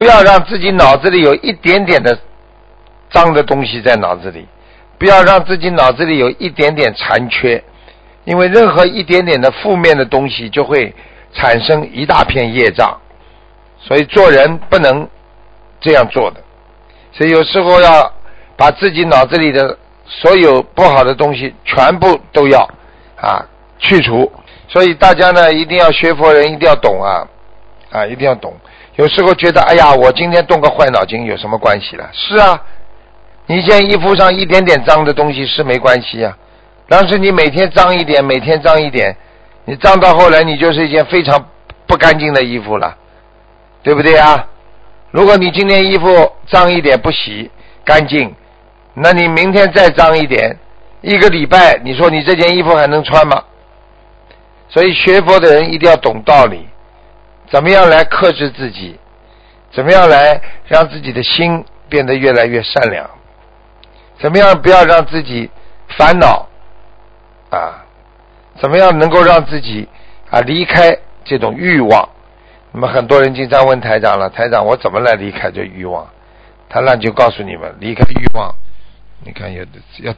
要让自己脑子里有一点点的脏的东西在脑子里，不要让自己脑子里有一点点残缺，因为任何一点点的负面的东西就会产生一大片业障，所以做人不能这样做的。所以有时候要把自己脑子里的所有不好的东西全部都要去除。所以大家呢一定要学佛人一定要懂一定要懂。有时候觉得哎呀我今天动个坏脑筋有什么关系了？是啊，你一件衣服上一点点脏的东西是没关系啊，但是你每天脏一点每天脏一点，你脏到后来你就是一件非常不干净的衣服了，对不对啊？如果你今天衣服脏一点不洗干净，那你明天再脏一点，一个礼拜你说你这件衣服还能穿吗？所以学佛的人一定要懂道理，怎么样来克制自己，怎么样来让自己的心变得越来越善良，怎么样不要让自己烦恼怎么样能够让自己离开这种欲望。那么很多人经常问台长了，台长我怎么来离开这欲望？台长就告诉你们，离开欲望，你看要